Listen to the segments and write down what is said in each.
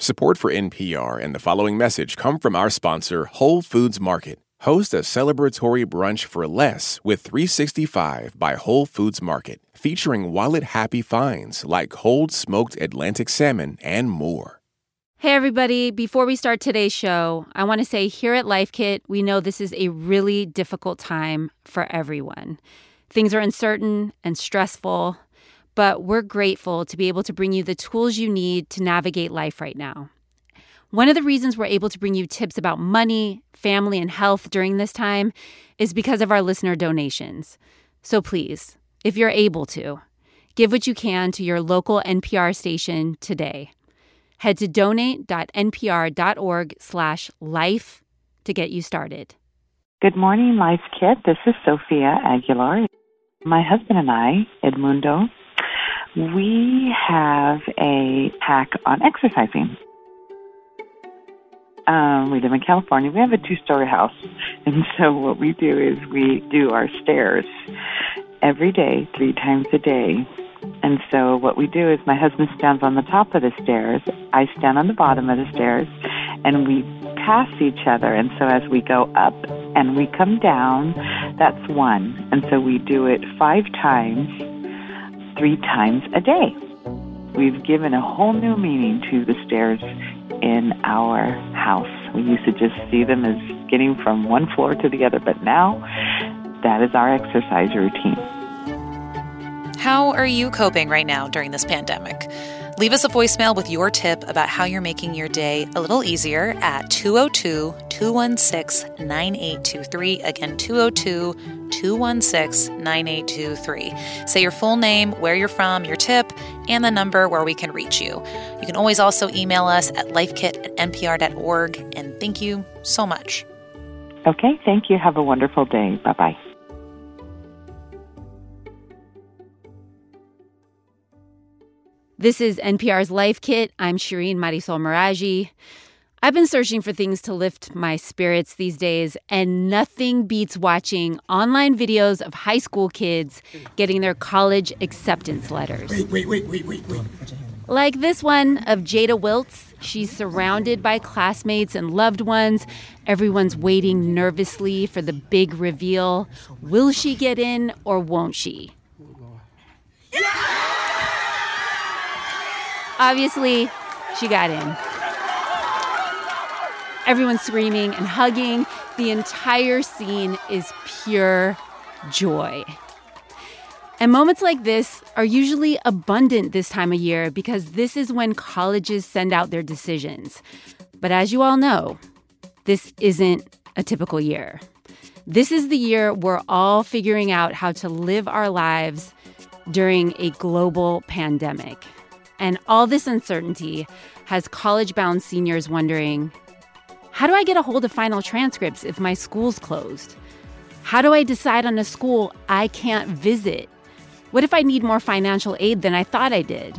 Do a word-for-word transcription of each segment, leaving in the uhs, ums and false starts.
Support for N P R and the following message come from our sponsor, Whole Foods Market. Host a celebratory brunch for less with three sixty-five by Whole Foods Market, featuring wallet-happy finds like cold smoked Atlantic salmon and more. Hey, everybody. Before we start today's show, I want to say here at Life Kit, we know this is a really difficult time for everyone. Things are uncertain and stressful, but we're grateful to be able to bring you the tools you need to navigate life right now. One of the reasons we're able to bring you tips about money, family, and health during this time is because of our listener donations. So please, if you're able to, give what you can to your local N P R station today. Head to donate.npr.org slash life to get you started. Good morning, Life Kit. This is Sophia Aguilar. My husband and I, Edmundo, we have a hack on exercising. Um, we live in California. We have a two-story house. And so what we do is we do our stairs every day, three times a day. And so what we do is my husband stands on the top of the stairs, I stand on the bottom of the stairs, and we pass each other. And so as we go up and we come down, that's one. And so we do it five times, three times a day. We've given a whole new meaning to the stairs in our house. We used to just see them as getting from one floor to the other, but now that is our exercise routine. How are you coping right now during this pandemic? Leave us a voicemail with your tip about how you're making your day a little easier at two oh two, two one six, nine eight two three. Again, two oh two, two one six, nine eight two three. Say your full name, where you're from, your tip, and the number where we can reach you. You can always also email us at lifekit at n p r dot org. And thank you so much. Okay, thank you. Have a wonderful day. Bye-bye. This is N P R's Life Kit. I'm Shireen Marisol Meraji. I've been searching for things to lift my spirits these days, and nothing beats watching online videos of high school kids getting their college acceptance letters. Wait, wait, wait, wait, wait, wait. Like this one of Jada Wiltz. She's surrounded by classmates and loved ones. Everyone's waiting nervously for the big reveal. Will she get in or won't she? Obviously, she got in. Everyone's screaming and hugging. The entire scene is pure joy. And moments like this are usually abundant this time of year because this is when colleges send out their decisions. But as you all know, this isn't a typical year. This is the year we're all figuring out how to live our lives during a global pandemic. And all this uncertainty has college-bound seniors wondering, how do I get a hold of final transcripts if my school's closed? How do I decide on a school I can't visit? What if I need more financial aid than I thought I did?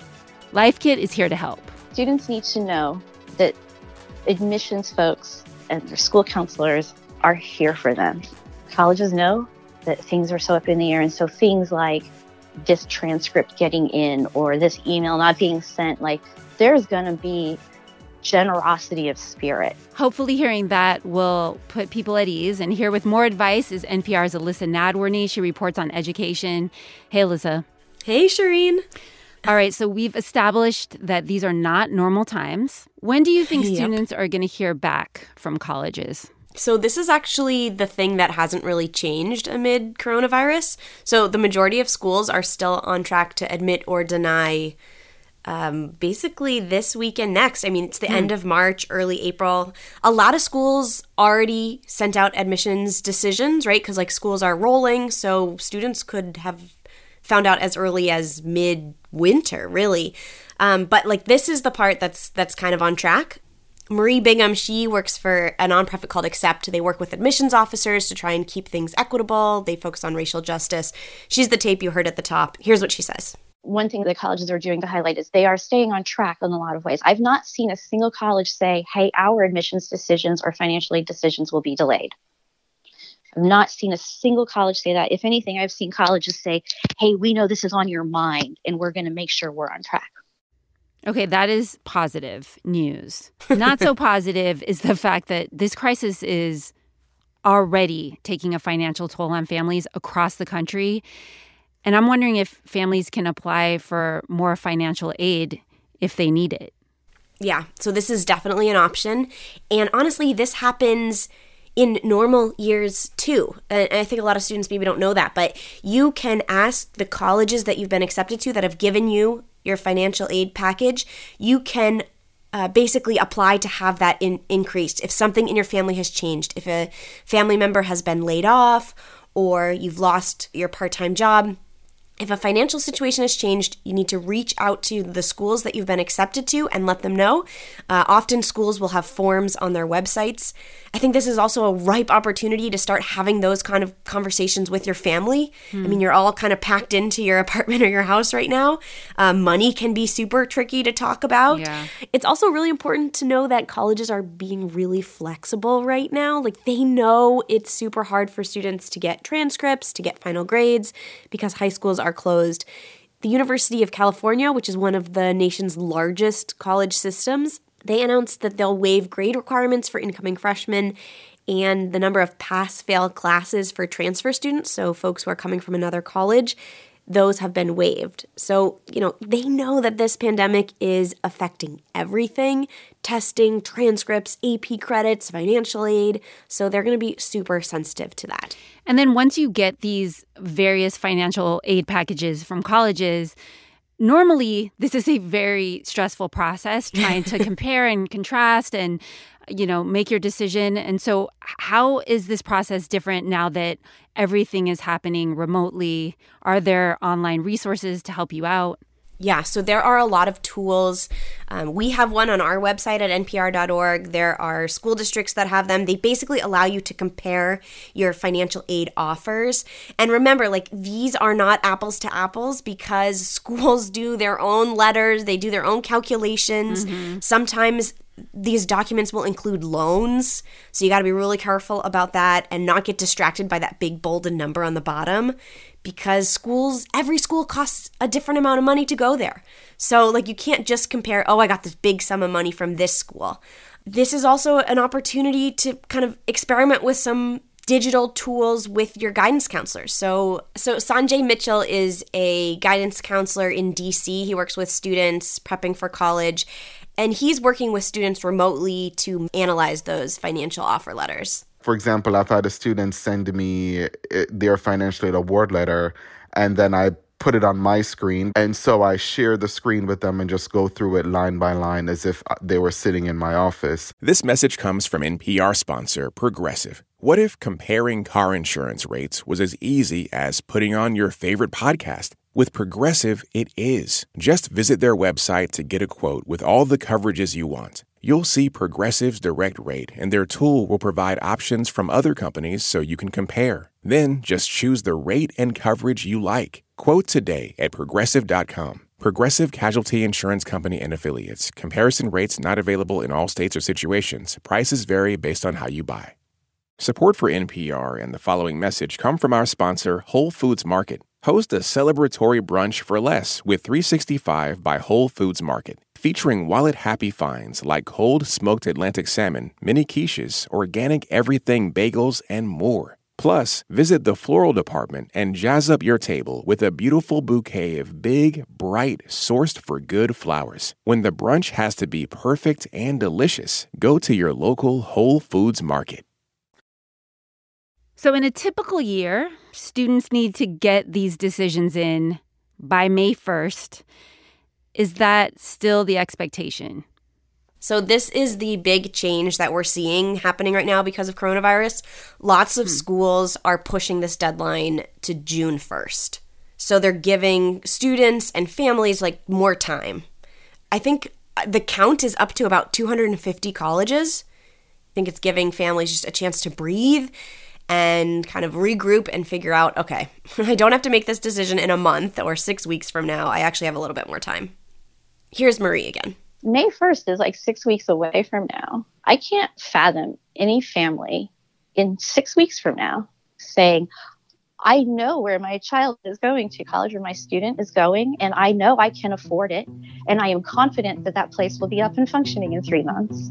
Life Kit is here to help. Students need to know that admissions folks and their school counselors are here for them. Colleges know that things are so up in the air, and so things like this transcript getting in or this email not being sent, like there's going to be generosity of spirit. Hopefully hearing that will put people at ease. And here with more advice is N P R's Alyssa Nadworny. She reports on education. Hey, Alyssa. Hey, Shireen. All right, so we've established that these are not normal times. When do you think yep. students are going to hear back from colleges? So this is actually the thing that hasn't really changed amid coronavirus. So the majority of schools are still on track to admit or deny um, basically this week and next. I mean, it's the mm. end of March, early April. A lot of schools already sent out admissions decisions, right? Because like schools are rolling, so students could have found out as early as mid-winter, really. Um, but like this is the part that's that's kind of on track. Marie Bingham, she works for a nonprofit called Accept. They work with admissions officers to try and keep things equitable. They focus on racial justice. She's the tape you heard at the top. Here's what she says. One thing that colleges are doing to highlight is they are staying on track in a lot of ways. I've not seen a single college say, hey, our admissions decisions or financial aid decisions will be delayed. I've not seen a single college say that. If anything, I've seen colleges say, hey, we know this is on your mind and we're going to make sure we're on track. Okay, that is positive news. Not so positive is the fact that this crisis is already taking a financial toll on families across the country. And I'm wondering if families can apply for more financial aid if they need it. Yeah, so this is definitely an option. And honestly, this happens in normal years too. And I think a lot of students maybe don't know that, but you can ask the colleges that you've been accepted to that have given you your financial aid package. You can uh, basically apply to have that in, increased if something in your family has changed. If a family member has been laid off or you've lost your part-time job. If a financial situation has changed, you need to reach out to the schools that you've been accepted to and let them know. Uh, often schools will have forms on their websites. I think this is also a ripe opportunity to start having those kind of conversations with your family. Hmm. I mean, you're all kind of packed into your apartment or your house right now. Uh, money can be super tricky to talk about. Yeah. It's also really important to know that colleges are being really flexible right now. Like, they know it's super hard for students to get transcripts, to get final grades, because high schools are are closed. The University of California, which is one of the nation's largest college systems, they announced that they'll waive grade requirements for incoming freshmen and the number of pass-fail classes for transfer students, so folks who are coming from another college. Those have been waived. So, you know, they know that this pandemic is affecting everything: testing, transcripts, A P credits, financial aid. So they're going to be super sensitive to that. And then once you get these various financial aid packages from colleges, normally this is a very stressful process, trying to compare and contrast and, you know, make your decision. And so how is this process different now that everything is happening remotely? Are there online resources to help you out? Yeah, so there are a lot of tools. Um, we have one on our website at N P R dot org. There are school districts that have them. They basically allow you to compare your financial aid offers. And remember, like, these are not apples to apples because schools do their own letters. They do their own calculations. Mm-hmm. Sometimes these documents will include loans. So you got to be really careful about that and not get distracted by that big bolded number on the bottom, because schools, every school costs a different amount of money to go there. So, like, you can't just compare, oh, I got this big sum of money from this school. This is also an opportunity to kind of experiment with some digital tools with your guidance counselors. So, so Sanjay Mitchell is a guidance counselor in D C. He works with students prepping for college, and he's working with students remotely to analyze those financial offer letters. For example, I've had a student send me their financial aid award letter, and then I put it on my screen. And so I share the screen with them and just go through it line by line as if they were sitting in my office. This message comes from N P R sponsor Progressive. What if comparing car insurance rates was as easy as putting on your favorite podcast? With Progressive, it is. Just visit their website to get a quote with all the coverages you want. You'll see Progressive's direct rate, and their tool will provide options from other companies so you can compare. Then just choose the rate and coverage you like. Quote today at progressive dot com. Progressive Casualty Insurance Company and Affiliates. Comparison rates not available in all states or situations. Prices vary based on how you buy. Support for N P R and the following message come from our sponsor, Whole Foods Market. Host a celebratory brunch for less with three sixty-five by Whole Foods Market, featuring wallet-happy finds like cold smoked Atlantic salmon, mini quiches, organic everything bagels, and more. Plus, visit the floral department and jazz up your table with a beautiful bouquet of big, bright, sourced for good flowers. When the brunch has to be perfect and delicious, go to your local Whole Foods Market. So in a typical year, students need to get these decisions in by May first. Is that still the expectation? So this is the big change that we're seeing happening right now because of coronavirus. Lots of hmm. schools are pushing this deadline to June first. So they're giving students and families like more time. I think the count is up to about two hundred fifty colleges. I think it's giving families just a chance to breathe and kind of regroup and figure out, okay, I don't have to make this decision in a month or six weeks from now. I actually have a little bit more time. Here's Marie again. May first is like six weeks away from now. I can't fathom any family in six weeks from now saying, I know where my child is going to college, where my student is going, and I know I can afford it. And I am confident that that place will be up and functioning in three months.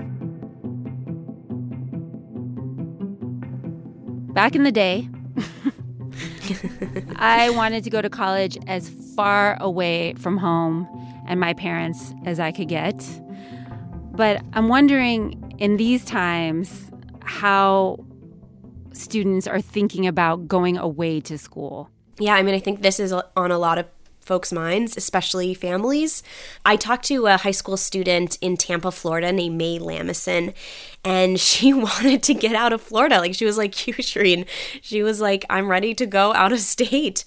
Back in the day, I wanted to go to college as far away from home and my parents as I could get. But I'm wondering in these times how students are thinking about going away to school. Yeah, I mean, I think this is on a lot of folks' minds, especially families. I talked to a high school student in Tampa, Florida named May Lamison, and she wanted to get out of Florida. Like, she was like you, Shireen. She was like, I'm ready to go out of state.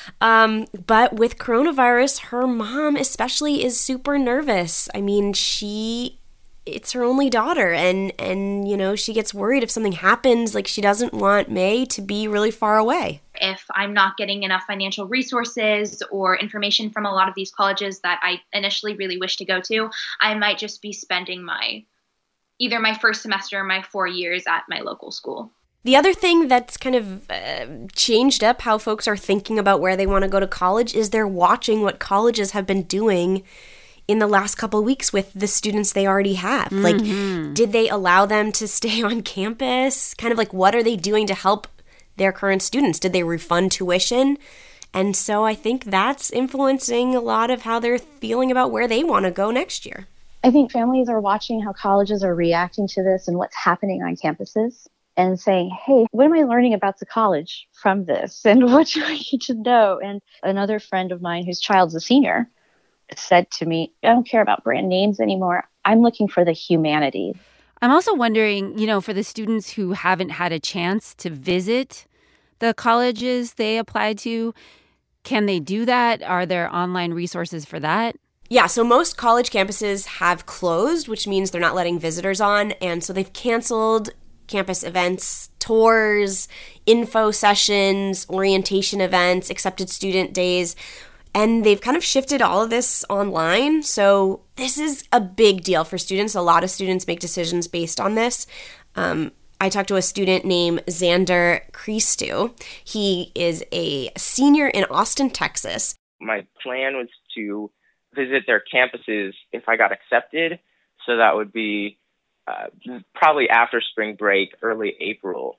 Um, but with coronavirus, her mom especially is super nervous. I mean, she... it's her only daughter, and, and, you know, she gets worried if something happens. Like, she doesn't want May to be really far away. If I'm not getting enough financial resources or information from a lot of these colleges that I initially really wish to go to, I might just be spending my, either my first semester or my four years at my local school. The other thing that's kind of uh, changed up how folks are thinking about where they want to go to college is they're watching what colleges have been doing in the last couple of weeks with the students they already have. Mm-hmm. Like, did they allow them to stay on campus? Kind of like, what are they doing to help their current students? Did they refund tuition? And so I think that's influencing a lot of how they're feeling about where they want to go next year. I think families are watching how colleges are reacting to this and what's happening on campuses and saying, hey, what am I learning about the college from this? And what do I need to know? And another friend of mine whose child's a senior said to me, I don't care about brand names anymore. I'm looking for the humanity. I'm also wondering, you know, for the students who haven't had a chance to visit the colleges they applied to, can they do that? Are there online resources for that? Yeah, so most college campuses have closed, which means they're not letting visitors on. And so they've canceled campus events, tours, info sessions, orientation events, accepted student days. And they've kind of shifted all of this online. So this is a big deal for students. A lot of students make decisions based on this. Um, I talked to a student named Xander Christou. He is a senior in Austin, Texas. My plan was to visit their campuses if I got accepted. So that would be uh, probably after spring break, early April.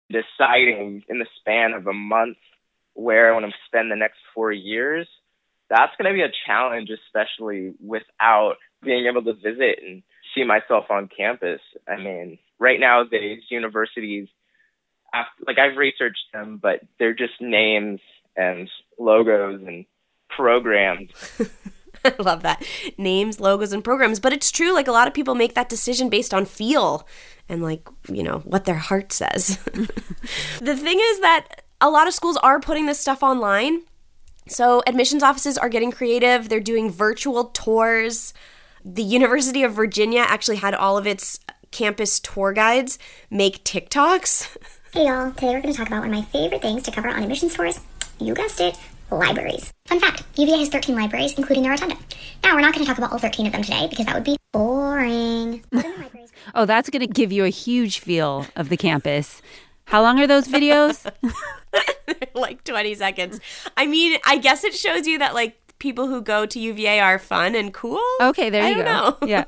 Deciding in the span of a month where I want to spend the next four years, that's going to be a challenge, especially without being able to visit and see myself on campus. I mean, right now, these universities, like I've researched them, but they're just names and logos and programs. I love that. Names, logos, and programs. But it's true, like a lot of people make that decision based on feel and like, you know, what their heart says. The thing is that a lot of schools are putting this stuff online. So admissions offices are getting creative. They're doing virtual tours. The University of Virginia actually had all of its campus tour guides make TikToks. Hey y'all, today we're going to talk about one of my favorite things to cover on admissions tours. You guessed it, libraries. Fun fact, U V A has thirteen libraries, including the Rotunda. Now, we're not going to talk about all thirteen of them today because that would be boring. Oh, that's going to give you a huge feel of the campus. How long are those videos? Like twenty seconds. I mean, I guess it shows you that like people who go to U V A are fun and cool. Okay, there you I don't go. know. Yeah.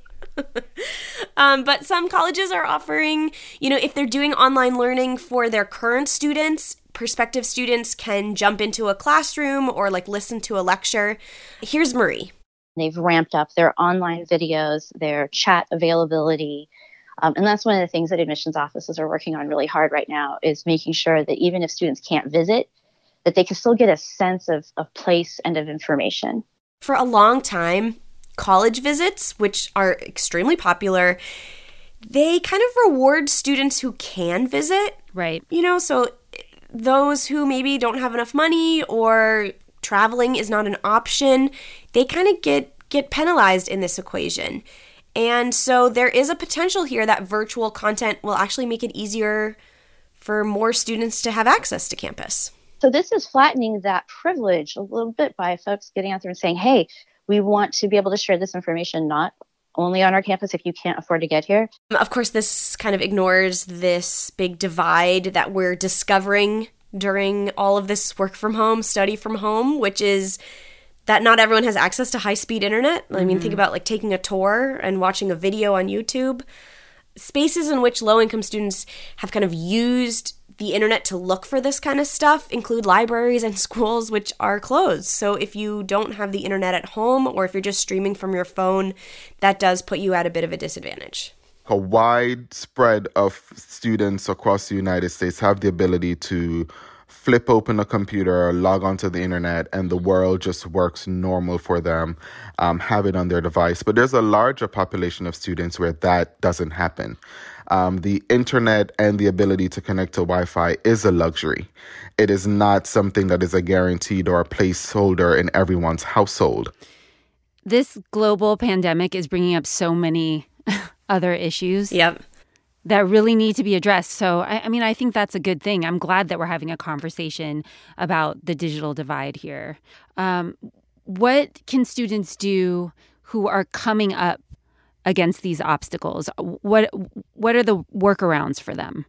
um, but some colleges are offering, you know, if they're doing online learning for their current students, prospective students can jump into a classroom or like listen to a lecture. Here's Marie. They've ramped up their online videos, their chat availability. Um, and that's one of the things that admissions offices are working on really hard right now is making sure that even if students can't visit, that they can still get a sense of, of place and of information. For a long time, college visits, which are extremely popular, they kind of reward students who can visit. Right. You know, so those who maybe don't have enough money or traveling is not an option, they kind of get, get penalized in this equation. And so there is a potential here that virtual content will actually make it easier for more students to have access to campus. So this is flattening that privilege a little bit by folks getting out there and saying, hey, we want to be able to share this information not only on our campus if you can't afford to get here. Of course, this kind of ignores this big divide that we're discovering during all of this work from home, study from home, which is that not everyone has access to high-speed internet. I mean, mm-hmm. think about like taking a tour and watching a video on YouTube. Spaces in which low-income students have kind of used the internet to look for this kind of stuff include libraries and schools, which are closed. So if you don't have the internet at home, or if you're just streaming from your phone, that does put you at a bit of a disadvantage. A wide spread of students across the United States have the ability to flip open a computer, log onto the internet, and the world just works normal for them, um, have it on their device. But there's a larger population of students where that doesn't happen. Um, the internet and the ability to connect to Wi-Fi is a luxury. It is not something that is a guaranteed or a placeholder in everyone's household. This global pandemic is bringing up so many other issues. Yep. That really need to be addressed. So, I, I mean, I think that's a good thing. I'm glad that we're having a conversation about the digital divide here. Um, what can students do who are coming up against these obstacles? What what are the workarounds for them?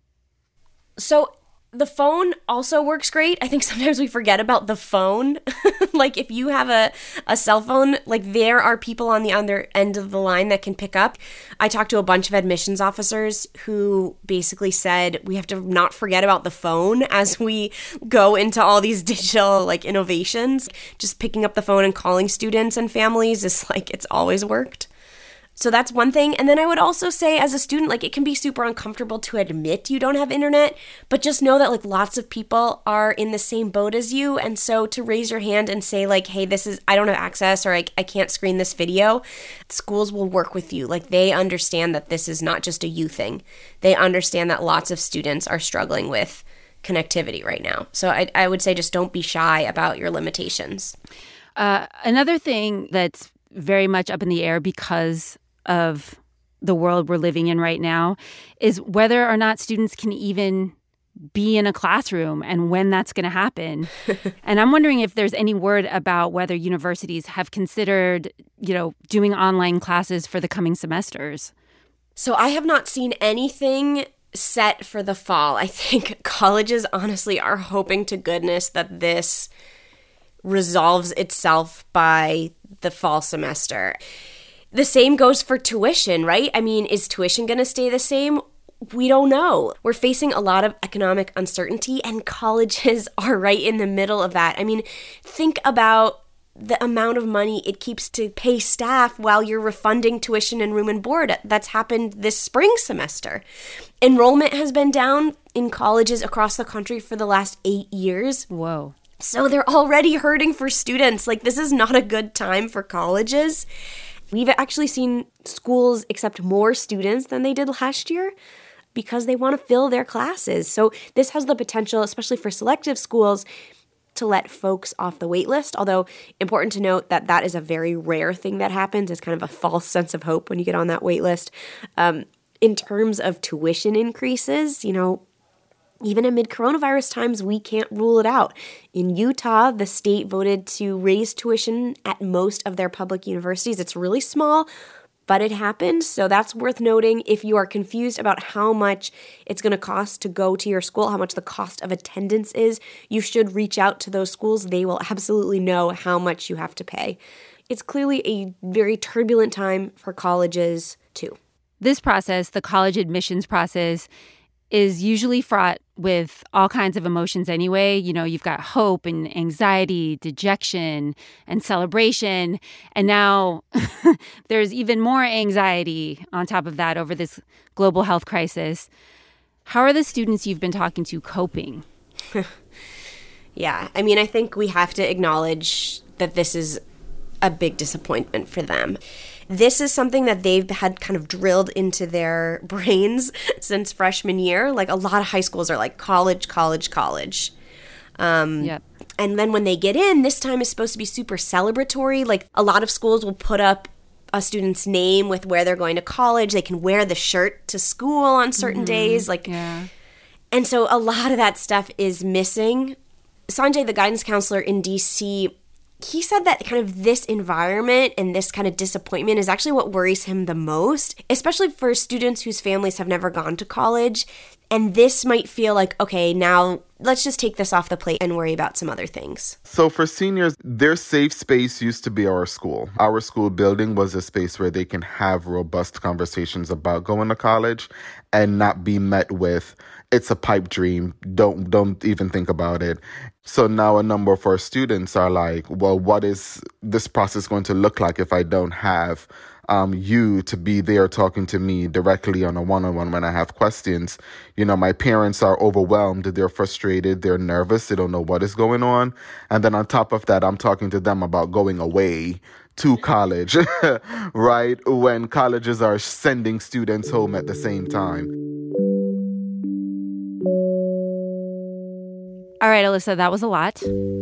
So the phone also works great. I think sometimes we forget about the phone. Like if you have a, a cell phone, like there are people on the other end of the line that can pick up. I talked to a bunch of admissions officers who basically said we have to not forget about the phone as we go into all these digital like innovations. Just picking up the phone and calling students and families is like it's always worked. So that's one thing. And then I would also say as a student, like it can be super uncomfortable to admit you don't have internet, but just know that like lots of people are in the same boat as you. And so to raise your hand and say like, hey, this is, I don't have access or I, I can't screen this video, schools will work with you. Like they understand that this is not just a you thing. They understand that lots of students are struggling with connectivity right now. So I, I would say just don't be shy about your limitations. Uh, another thing that's very much up in the air because of the world we're living in right now is whether or not students can even be in a classroom and when that's going to happen. And I'm wondering if there's any word about whether universities have considered, you know, doing online classes for the coming semesters. So I have not seen anything set for the fall. I think colleges honestly are hoping to goodness that this resolves itself by the fall semester. The same goes for tuition, right? I mean, is tuition going to stay the same? We don't know. We're facing a lot of economic uncertainty, and colleges are right in the middle of that. I mean, think about the amount of money it keeps to pay staff while you're refunding tuition and room and board. That's happened this spring semester. Enrollment has been down in colleges across the country for the last eight years. Whoa. So they're already hurting for students. Like, this is not a good time for colleges. We've actually seen schools accept more students than they did last year because they want to fill their classes. So this has the potential, especially for selective schools, to let folks off the wait list. Although important to note that that is a very rare thing that happens. It's kind of a false sense of hope when you get on that wait list. Um, in terms of tuition increases, you know, even amid coronavirus times, we can't rule it out. In Utah, the state voted to raise tuition at most of their public universities. It's really small, but it happened. So that's worth noting. If you are confused about how much it's going to cost to go to your school, how much the cost of attendance is, you should reach out to those schools. They will absolutely know how much you have to pay. It's clearly a very turbulent time for colleges, too. This process, the college admissions process, is usually fraught with all kinds of emotions anyway. You know, you've got hope and anxiety, dejection, and celebration. And now there's even more anxiety on top of that over this global health crisis. How are the students you've been talking to coping? Yeah, I mean, I think we have to acknowledge that this is a big disappointment for them. This is something that they've had kind of drilled into their brains since freshman year. Like a lot of high schools are like college, college, college. Um, yep. And then when they get in, this time is supposed to be super celebratory. Like a lot of schools will put up a student's name with where they're going to college. They can wear the shirt to school on certain mm-hmm. days. Like, yeah. And so a lot of that stuff is missing. Sanjay, the guidance counselor in D C, he said that kind of this environment and this kind of disappointment is actually what worries him the most, especially for students whose families have never gone to college And this might feel like, okay, now let's just take this off the plate and worry about some other things. So for seniors, their safe space used to be our school. Our school building was a space where they can have robust conversations about going to college and not be met with, it's a pipe dream, don't don't even think about it. So now a number of our students are like, well, what is this process going to look like if I don't have um, you to be there talking to me directly on a one-on-one when I have questions? You know, my parents are overwhelmed, they're frustrated, they're nervous, they don't know what is going on. And then on top of that, I'm talking to them about going away to college, right? When colleges are sending students home at the same time. All right, Alyssa, that was a lot.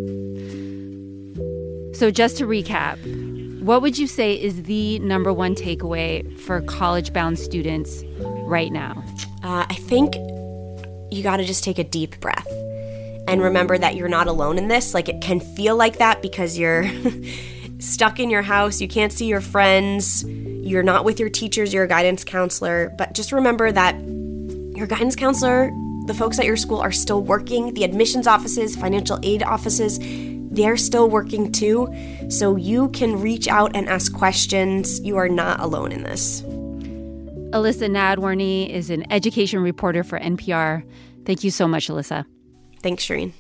So just to recap, what would you say is the number one takeaway for college-bound students right now? Uh, I think you got to just take a deep breath and remember that you're not alone in this. Like, it can feel like that because you're stuck in your house, you can't see your friends, you're not with your teachers, you're a guidance counselor. But just remember that your guidance counselor, the folks at your school are still working. The admissions offices, financial aid offices, they're still working too. So you can reach out and ask questions. You are not alone in this. Alyssa Nadworny is an education reporter for N P R. Thank you so much, Alyssa. Thanks, Shireen.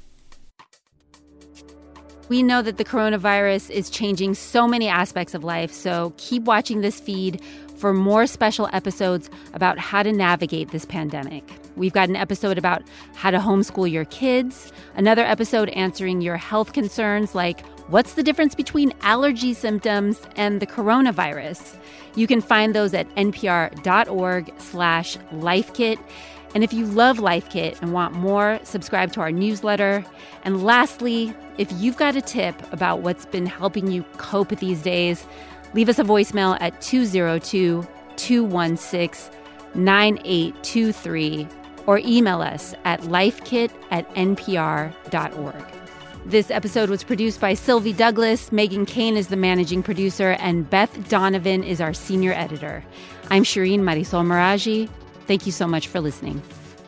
We know that the coronavirus is changing so many aspects of life, so keep watching this feed for more special episodes about how to navigate this pandemic. We've got an episode about how to homeschool your kids, another episode answering your health concerns like what's the difference between allergy symptoms and the coronavirus. You can find those at npr.org slash lifekit. And if you love Life Kit and want more, subscribe to our newsletter. And lastly, if you've got a tip about what's been helping you cope these days, leave us a voicemail at two oh two, two one six, nine eight two three or email us at lifekit at npr dot org. This episode was produced by Sylvie Douglas. Megan Kane is the managing producer, and Beth Donovan is our senior editor. I'm Shireen Marisol Meraji. Thank you so much for listening.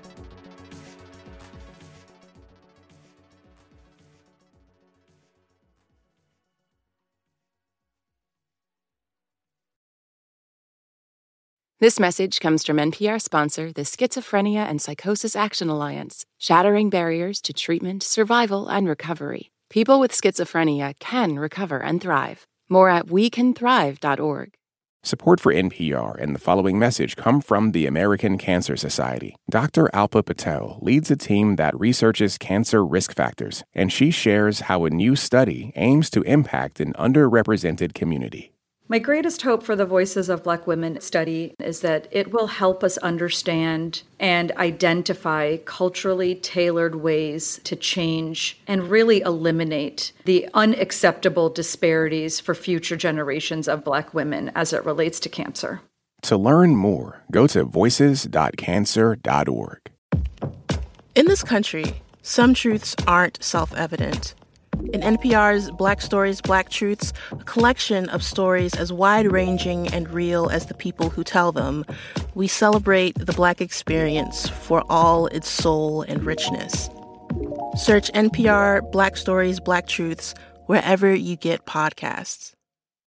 This message comes from N P R sponsor, the Schizophrenia and Psychosis Action Alliance, shattering barriers to treatment, survival, and recovery. People with schizophrenia can recover and thrive. More at we can thrive dot org. Support for N P R and the following message come from the American Cancer Society. Doctor Alpa Patel leads a team that researches cancer risk factors, and she shares how a new study aims to impact an underrepresented community. My greatest hope for the Voices of Black Women study is that it will help us understand and identify culturally tailored ways to change and really eliminate the unacceptable disparities for future generations of Black women as it relates to cancer. To learn more, go to voices dot cancer dot org. In this country, some truths aren't self-evident. In N P R's Black Stories, Black Truths, a collection of stories as wide-ranging and real as the people who tell them, we celebrate the Black experience for all its soul and richness. Search N P R Black Stories, Black Truths wherever you get podcasts.